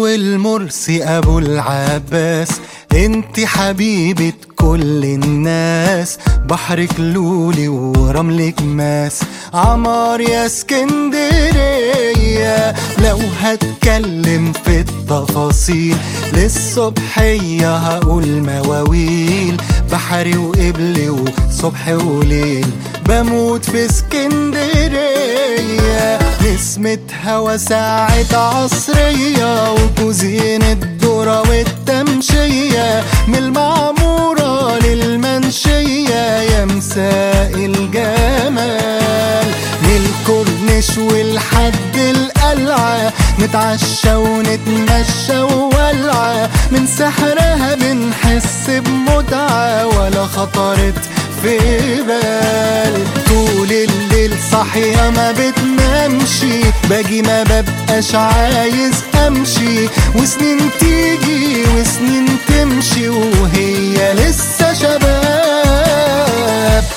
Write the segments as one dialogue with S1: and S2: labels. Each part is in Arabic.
S1: والمرسي ابو العباس، انتي حبيبة كل الناس، بحرك لولي ورملك ماس، عمار يا اسكندرية. لو هتكلم في التفاصيل للصبحية هقول مواويل، بحري وقبلي وصبح وليل، بموت في اسكندرية. نسمة هوا ساعة عصرية، وكوزين الذرة والتمشية، من المعمورة للمنشية يا مساء الجمال. من الكورنيش والحد القلعة، نتعشى ونتمشى وولعة، من سحرها بنحس بمتعة ولا خطرت في بال. طول الليل صاحية ما بتنامشي، باجي ما ببقاش عايز امشي، وسنين تيجي وسنين تمشي وهي لسه شباب.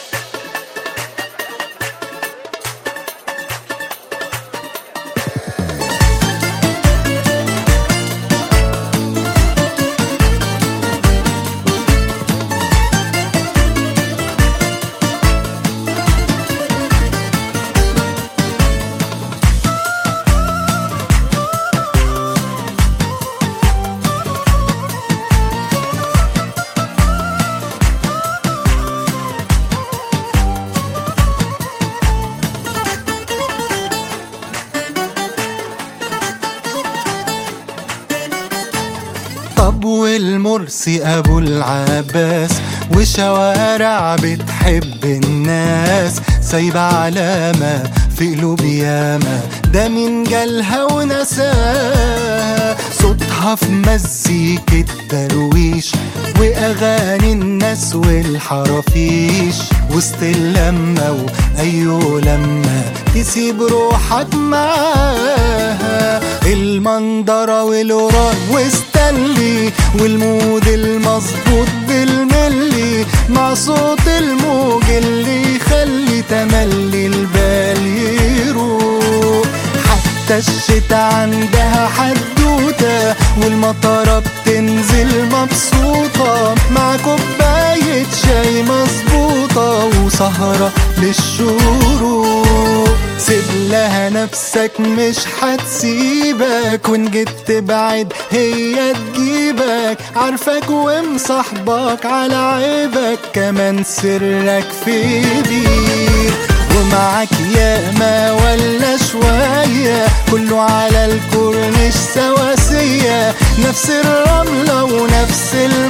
S1: طب والمرسي ابو العباس، وشوارع بتحب الناس، سايبة علامة في قلوب ياما، ده من جالها ونساها. صوتها في مزيكة درويش، واغاني الناس والحرافيش، وسط اللمة وايو لما تسيب روحك معاها. المندرة والوران وستانلي، والمود المظبوط بالملي، مع صوت الموج اللي يخلي تملي البال يروح. حتى الشتا عندها حدوتة، والمطرة بتنزل مبسوطة، مع كوباية شاي مظبوطة وسهرة للشروق. سيب لها نفسك مش هتسيبك، وان جيت تبعد هي تجيبك، عارفك ومصاحبك على عيبك، كمان سرك في بير. ومعك ياما ولا شوية، كله على الكورنيش سواسية، نفس الرملة ونفس